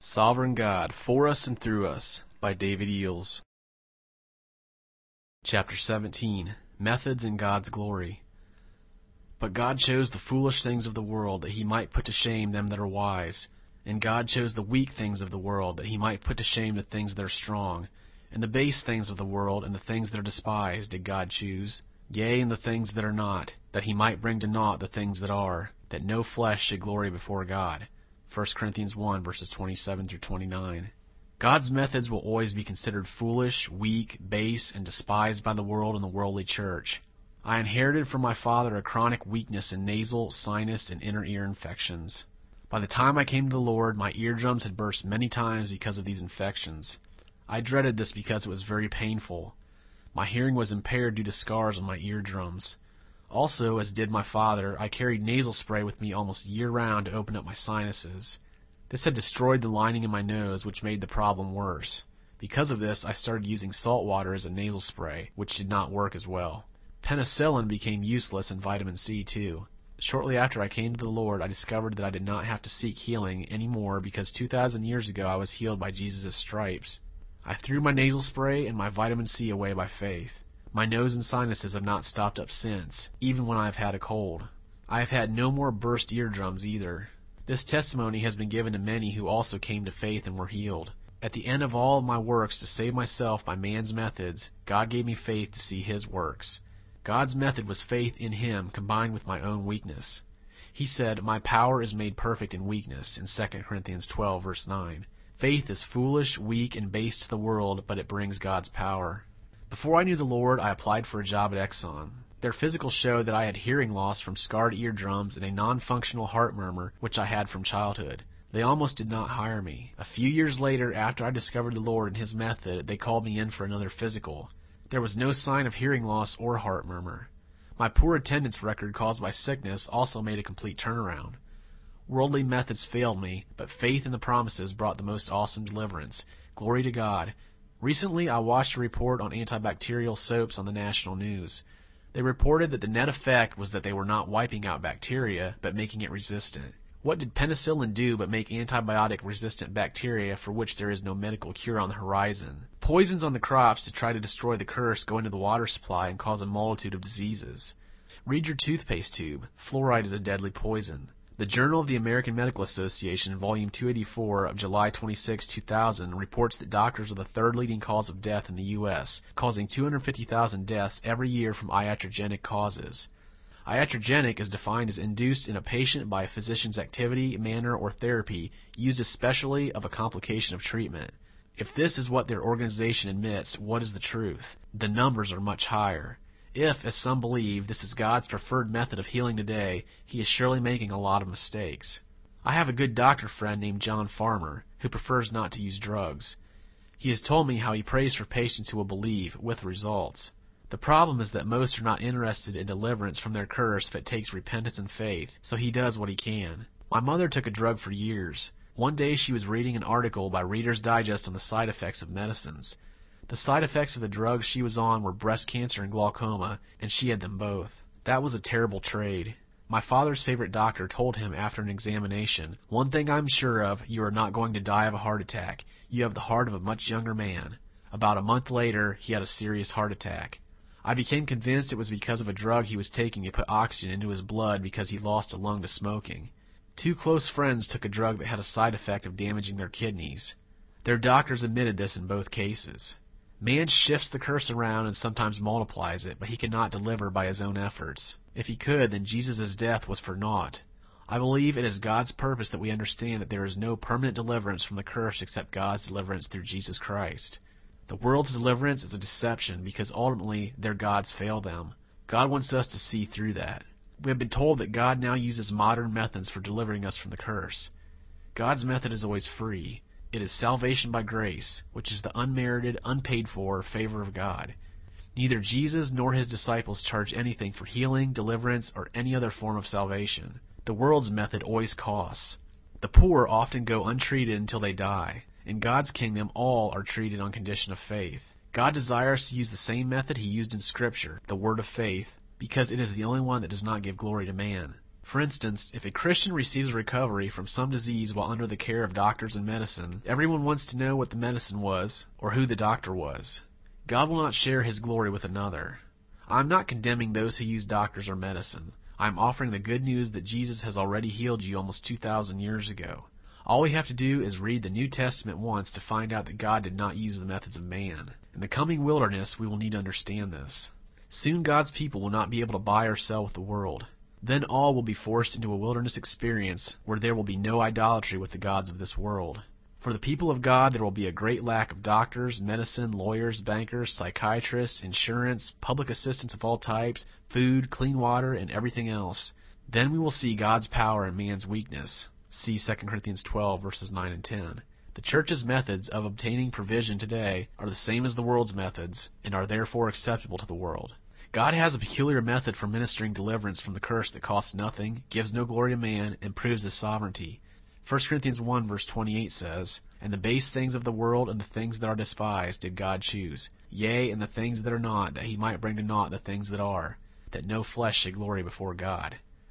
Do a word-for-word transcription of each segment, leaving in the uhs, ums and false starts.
Sovereign God, For Us and Through Us, by David Eels. Chapter seventeen. Methods in God's Glory. But God chose the foolish things of the world, that he might put to shame them that are wise. And God chose the weak things of the world, that he might put to shame the things that are strong. And the base things of the world, and the things that are despised, did God choose. Yea, and the things that are not, that he might bring to naught the things that are, that no flesh should glory before God. First Corinthians one, verses twenty-seven through twenty-nine. God's methods will always be considered foolish, weak, base, and despised by the world and the worldly church. I inherited from my father a chronic weakness in nasal, sinus, and inner ear infections. By the time I came to the Lord, my eardrums had burst many times because of these infections. I dreaded this because it was very painful. My hearing was impaired due to scars on my eardrums. Also, as did my father, I carried nasal spray with me almost year-round to open up my sinuses. This had destroyed the lining in my nose, which made the problem worse. Because of this, I started using salt water as a nasal spray, which did not work as well. Penicillin became useless, and vitamin C too. Shortly after I came to the Lord, I discovered that I did not have to seek healing anymore because two thousand years ago I was healed by Jesus' stripes. I threw my nasal spray and my vitamin C away by faith. My nose and sinuses have not stopped up since, even when I have had a cold. I have had no more burst eardrums either. This testimony has been given to many who also came to faith and were healed. At the end of all of my works to save myself by man's methods, God gave me faith to see his works. God's method was faith in him combined with my own weakness. He said, "My power is made perfect in weakness," in Second Corinthians twelve, verse nine. Faith is foolish, weak, and base to the world, but it brings God's power. Before I knew the Lord, I applied for a job at Exxon. Their physical showed that I had hearing loss from scarred eardrums and a non-functional heart murmur, which I had from childhood. They almost did not hire me. A few years later, after I discovered the Lord and his method, they called me in for another physical. There was no sign of hearing loss or heart murmur. My poor attendance record caused by sickness also made a complete turnaround. Worldly methods failed me, but faith in the promises brought the most awesome deliverance. Glory to God. Recently, I watched a report on antibacterial soaps on the national news. They reported that the net effect was that they were not wiping out bacteria, but making it resistant. What did penicillin do but make antibiotic-resistant bacteria for which there is no medical cure on the horizon? Poisons on the crops to try to destroy the curse go into the water supply and cause a multitude of diseases. Read your toothpaste tube. Fluoride is a deadly poison. The Journal of the American Medical Association, Volume two eighty-four of July twenty-sixth, two thousand, reports that doctors are the third leading cause of death in the U S, causing two hundred fifty thousand deaths every year from iatrogenic causes. Iatrogenic is defined as induced in a patient by a physician's activity, manner, or therapy, used especially of a complication of treatment. If this is what their organization admits, what is the truth? The numbers are much higher. If, as some believe, this is God's preferred method of healing today, he is surely making a lot of mistakes. I have a good doctor friend named John Farmer, who prefers not to use drugs. He has told me how he prays for patients who will believe, with results. The problem is that most are not interested in deliverance from their curse if it takes repentance and faith, so he does what he can. My mother took a drug for years. One day she was reading an article by Reader's Digest on the side effects of medicines. The side effects of the drugs she was on were breast cancer and glaucoma, and she had them both. That was a terrible trade. My father's favorite doctor told him after an examination, "One thing I'm sure of, you are not going to die of a heart attack. You have the heart of a much younger man." About a month later, he had a serious heart attack. I became convinced it was because of a drug he was taking to put oxygen into his blood because he lost a lung to smoking. Two close friends took a drug that had a side effect of damaging their kidneys. Their doctors admitted this in both cases. Man shifts the curse around and sometimes multiplies it, but he cannot deliver by his own efforts. If he could, then Jesus' death was for naught. I believe it is God's purpose that we understand that there is no permanent deliverance from the curse except God's deliverance through Jesus Christ. The world's deliverance is a deception because ultimately their gods fail them. God wants us to see through that. We have been told that God now uses modern methods for delivering us from the curse. God's method is always free. It is salvation by grace, which is the unmerited, unpaid-for favor of God. Neither Jesus nor his disciples charge anything for healing, deliverance, or any other form of salvation. The world's method always costs. The poor often go untreated until they die. In God's kingdom, all are treated on condition of faith. God desires to use the same method he used in Scripture, the word of faith, because it is the only one that does not give glory to man. For instance, if a Christian receives recovery from some disease while under the care of doctors and medicine, everyone wants to know what the medicine was, or who the doctor was. God will not share His glory with another. I am not condemning those who use doctors or medicine. I am offering the good news that Jesus has already healed you almost two thousand years ago. All we have to do is read the New Testament once to find out that God did not use the methods of man. In the coming wilderness, we will need to understand this. Soon God's people will not be able to buy or sell with the world. Then all will be forced into a wilderness experience where there will be no idolatry with the gods of this world. For the people of God, there will be a great lack of doctors, medicine, lawyers, bankers, psychiatrists, insurance, public assistants of all types, food, clean water, and everything else. Then we will see God's power in man's weakness. See Second Corinthians twelve, verses nine and ten. The church's methods of obtaining provision today are the same as the world's methods, and are therefore acceptable to the world. God has a peculiar method for ministering deliverance from the curse that costs nothing, gives no glory to man, and proves His sovereignty. First Corinthians one, verse twenty-eight says, And the base things of the world and the things that are despised did God choose, yea, and the things that are not, that He might bring to naught the things that are, that no flesh should glory before God.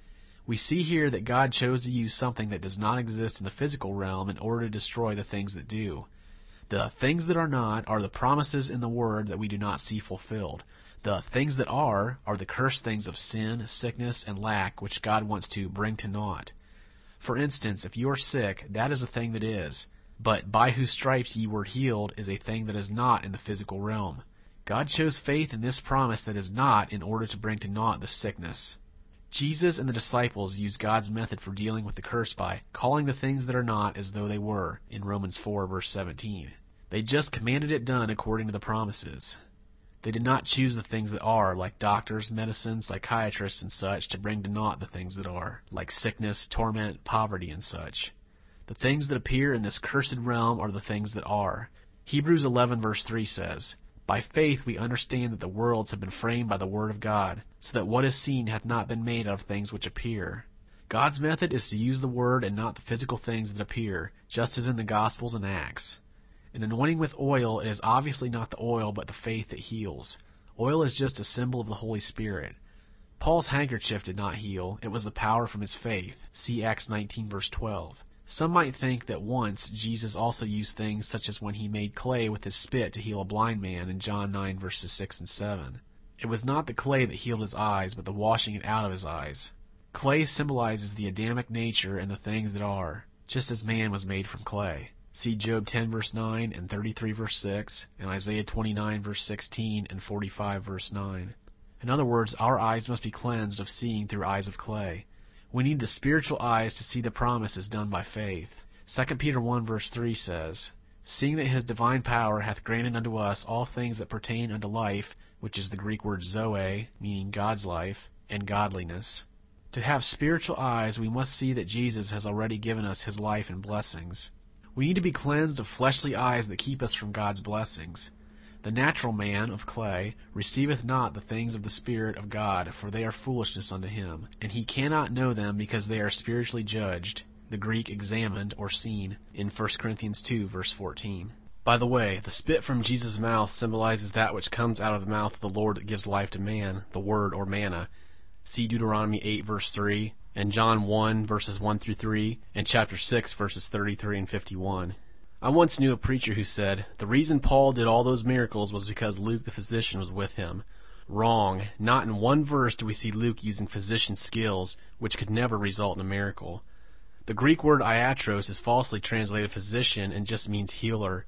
We see here that God chose to use something that does not exist in the physical realm in order to destroy the things that do. The things that are not are the promises in the Word that we do not see fulfilled. The things that are are the cursed things of sin, sickness, and lack which God wants to bring to naught. For instance, if you are sick, that is a thing that is, but by whose stripes ye were healed is a thing that is not in the physical realm. God chose faith in this promise that is not in order to bring to naught the sickness. Jesus and the disciples used God's method for dealing with the curse by calling the things that are not as though they were, in Romans four, verse seventeen. They just commanded it done according to the promises. They did not choose the things that are, like doctors, medicine, psychiatrists, and such, to bring to naught the things that are, like sickness, torment, poverty, and such. The things that appear in this cursed realm are the things that are. Hebrews eleven, verse three says, By faith we understand that the worlds have been framed by the word of God, so that what is seen hath not been made out of things which appear. God's method is to use the word and not the physical things that appear, just as in the Gospels and Acts. In anointing with oil, it is obviously not the oil but the faith that heals. Oil is just a symbol of the Holy Spirit. Paul's handkerchief did not heal, it was the power from his faith. See Acts nineteen, verse twelve. Some might think that once Jesus also used things such as when He made clay with His spit to heal a blind man in John nine, verses six and seven. It was not the clay that healed his eyes, but the washing it out of his eyes. Clay symbolizes the Adamic nature and the things that are, just as man was made from clay. See Job ten, verse nine, and thirty-three, verse six, and Isaiah twenty-nine, verse sixteen, and forty-five, verse nine. In other words, our eyes must be cleansed of seeing through eyes of clay. We need the spiritual eyes to see the promises done by faith. Second Peter one, verse three says, Seeing that His divine power hath granted unto us all things that pertain unto life, which is the Greek word zoe, meaning God's life, and godliness. To have spiritual eyes, we must see that Jesus has already given us His life and blessings. We need to be cleansed of fleshly eyes that keep us from God's blessings. The natural man of clay receiveth not the things of the Spirit of God, for they are foolishness unto him, and he cannot know them because they are spiritually judged, the Greek examined or seen, in First Corinthians two, verse fourteen. By the way, the spit from Jesus' mouth symbolizes that which comes out of the mouth of the Lord that gives life to man, the Word or manna. See Deuteronomy eight, verse three, and John one, verses one through three, and chapter six, verses thirty-three and fifty-one. I once knew a preacher who said, the reason Paul did all those miracles was because Luke the physician was with him. Wrong. Not in one verse do we see Luke using physician skills, which could never result in a miracle. The Greek word iatros is falsely translated physician and just means healer.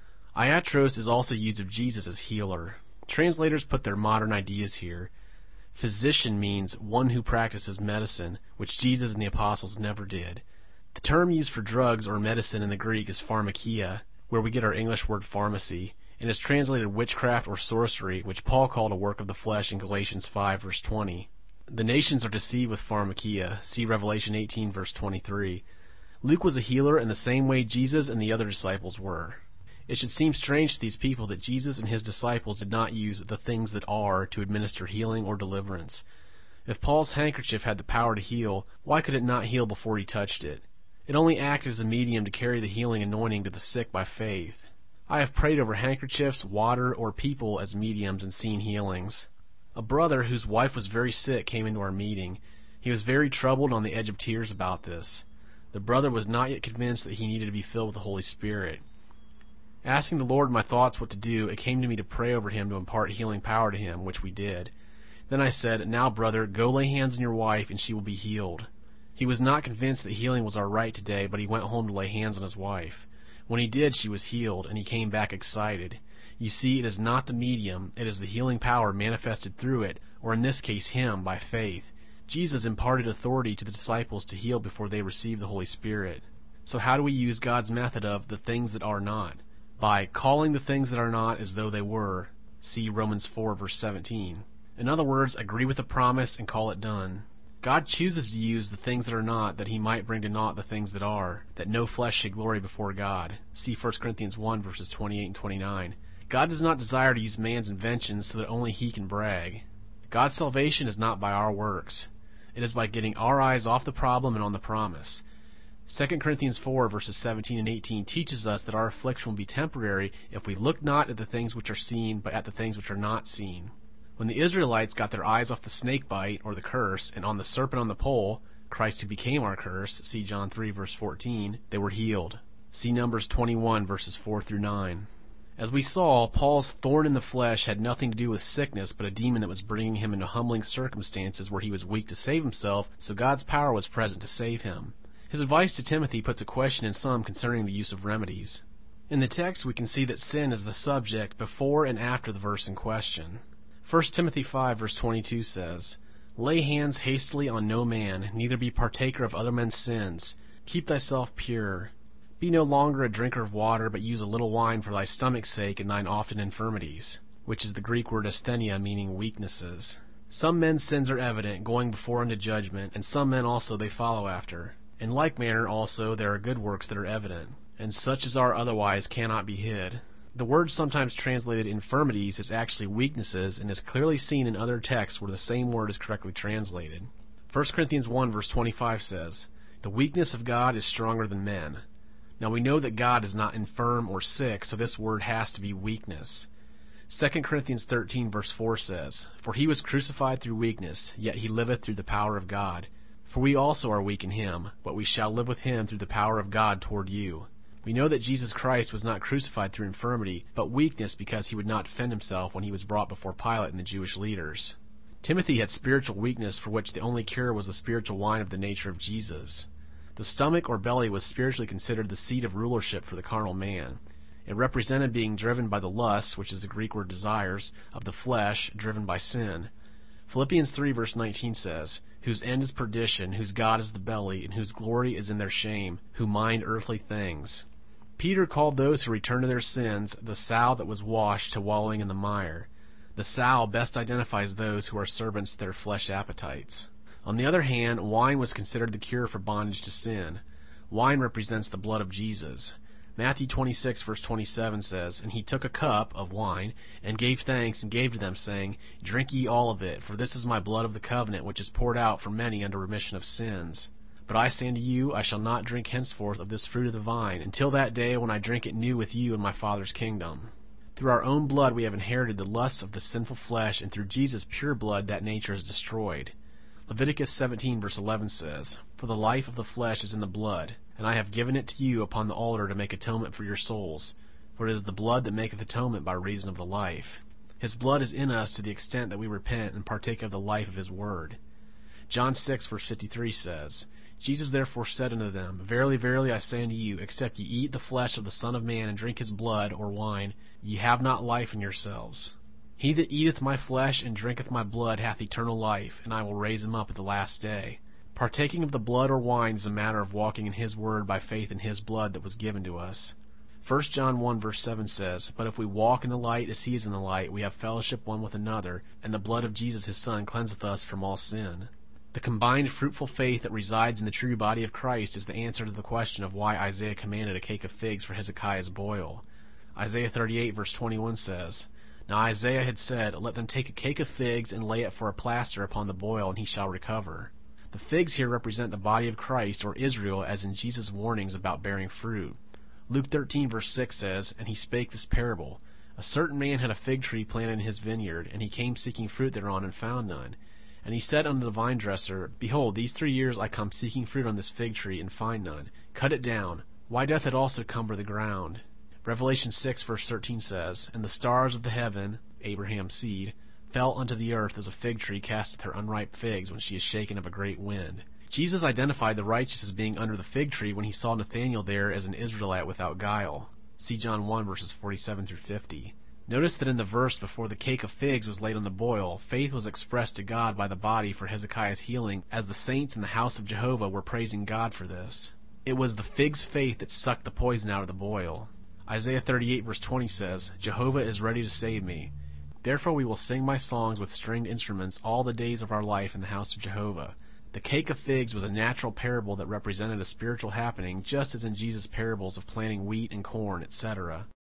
Iatros is also used of Jesus as healer. Translators put their modern ideas here. Physician means one who practices medicine, which Jesus and the apostles never did. The term used for drugs or medicine in the Greek is pharmakia, where we get our English word pharmacy, and is translated witchcraft or sorcery, which Paul called a work of the flesh in Galatians five, verse twenty. The nations are deceived with pharmakia. See Revelation eighteen, verse twenty-three. Luke was a healer in the same way Jesus and the other disciples were. It should seem strange to these people that Jesus and His disciples did not use the things that are to administer healing or deliverance. If Paul's handkerchief had the power to heal, why could it not heal before he touched it? It only acted as a medium to carry the healing anointing to the sick by faith. I have prayed over handkerchiefs, water, or people as mediums and seen healings. A brother whose wife was very sick came into our meeting. He was very troubled on the edge of tears about this. The brother was not yet convinced that he needed to be filled with the Holy Spirit. Asking the Lord my thoughts what to do, it came to me to pray over him to impart healing power to him, which we did. Then I said, "Now, brother, go lay hands on your wife, and she will be healed." He was not convinced that healing was our right today, but he went home to lay hands on his wife. When he did, she was healed, and he came back excited. You see, it is not the medium, it is the healing power manifested through it, or in this case him, by faith. Jesus imparted authority to the disciples to heal before they received the Holy Spirit. So how do we use God's method of the things that are not? By calling the things that are not as though they were. See Romans four, verse seventeen. In other words, agree with the promise and call it done. God chooses to use the things that are not, that he might bring to naught the things that are, that no flesh should glory before God. See First Corinthians one, verses twenty-eight and twenty-nine. God does not desire to use man's inventions so that only he can brag. God's salvation is not by our works. It is by getting our eyes off the problem and on the promise. Second Corinthians four, verses seventeen and eighteen teaches us that our affliction will be temporary if we look not at the things which are seen, but at the things which are not seen. When the Israelites got their eyes off the snake bite, or the curse, and on the serpent on the pole, Christ who became our curse, see John three, verse fourteen, they were healed. See Numbers twenty-one, verses four through nine. As we saw, Paul's thorn in the flesh had nothing to do with sickness, but a demon that was bringing him into humbling circumstances where he was weak to save himself, so God's power was present to save him. His advice to Timothy puts a question in some concerning the use of remedies. In the text we can see that sin is the subject before and after the verse in question. First Timothy five, verse twenty-two says, "Lay hands hastily on no man, neither be partaker of other men's sins. Keep thyself pure. Be no longer a drinker of water, but use a little wine for thy stomach's sake and thine often infirmities," which is the Greek word asthenia, meaning weaknesses. Some men's sins are evident, going before unto judgment, and some men also they follow after. In like manner also there are good works that are evident, and such as are otherwise cannot be hid. The word sometimes translated infirmities is actually weaknesses, and is clearly seen in other texts where the same word is correctly translated. First Corinthians one, verse twenty-five says, "The weakness of God is stronger than men." Now we know that God is not infirm or sick, so this word has to be weakness. Second Corinthians thirteen, verse four says, "For he was crucified through weakness, yet he liveth through the power of God. For we also are weak in him, but we shall live with him through the power of God toward you." We know that Jesus Christ was not crucified through infirmity, but weakness, because he would not defend himself when he was brought before Pilate and the Jewish leaders. Timothy had spiritual weakness for which the only cure was the spiritual wine of the nature of Jesus. The stomach or belly was spiritually considered the seat of rulership for the carnal man. It represented being driven by the lusts, which is the Greek word desires, of the flesh, driven by sin. Philippians three, verse nineteen says, "Whose end is perdition, whose God is the belly, and whose glory is in their shame, who mind earthly things." Peter called those who return to their sins the sow that was washed to wallowing in the mire. The sow best identifies those who are servants to their flesh appetites. On the other hand, wine was considered the cure for bondage to sin. Wine represents the blood of Jesus. Matthew twenty-six, verse twenty-seven says, "And he took a cup of wine, and gave thanks, and gave to them, saying, Drink ye all of it, for this is my blood of the covenant, which is poured out for many unto remission of sins. But I say unto you, I shall not drink henceforth of this fruit of the vine, until that day when I drink it new with you in my Father's kingdom." Through our own blood we have inherited the lusts of the sinful flesh, and through Jesus' pure blood that nature is destroyed. Leviticus seventeen, verse eleven says, "For the life of the flesh is in the blood, and I have given it to you upon the altar to make atonement for your souls. For it is the blood that maketh atonement by reason of the life." His blood is in us to the extent that we repent and partake of the life of his word. John six, verse fifty-three says, "Jesus therefore said unto them, Verily, verily, I say unto you, except ye eat the flesh of the Son of Man and drink his blood, or wine, ye have not life in yourselves. He that eateth my flesh and drinketh my blood hath eternal life, and I will raise him up at the last day." Partaking of the blood or wine is a matter of walking in his word by faith in his blood that was given to us. First John one, verse seven says, "But if we walk in the light as he is in the light, we have fellowship one with another, and the blood of Jesus his Son cleanseth us from all sin." The combined fruitful faith that resides in the true body of Christ is the answer to the question of why Isaiah commanded a cake of figs for Hezekiah's boil. Isaiah thirty-eight, verse twenty-one says, "Now Isaiah had said, Let them take a cake of figs and lay it for a plaster upon the boil, and he shall recover." The figs here represent the body of Christ, or Israel, as in Jesus' warnings about bearing fruit. Luke thirteen, verse six says, "And he spake this parable. A certain man had a fig tree planted in his vineyard, and he came seeking fruit thereon, and found none. And he said unto the vine dresser, Behold, these three years I come seeking fruit on this fig tree, and find none. Cut it down. Why doth it also cumber the ground? Revelation six verse thirteen says, And the stars of the heaven, Abraham's seed, fell unto the earth as a fig tree casteth her unripe figs when she is shaken of a great wind. Jesus identified the righteous as being under the fig tree when he saw Nathanael there as an Israelite without guile. See John one verses forty-seven through fifty. Notice that in the verse before the cake of figs was laid on the boil, faith was expressed to God by the body for Hezekiah's healing, as the saints in the house of Jehovah were praising God for this. It was the fig's faith that sucked the poison out of the boil. Isaiah thirty-eight verse twenty says, Jehovah is ready to save me. Therefore we will sing my songs with stringed instruments all the days of our life in the house of Jehovah. The cake of figs was a natural parable that represented a spiritual happening, just as in Jesus' parables of planting wheat and corn, et cetera.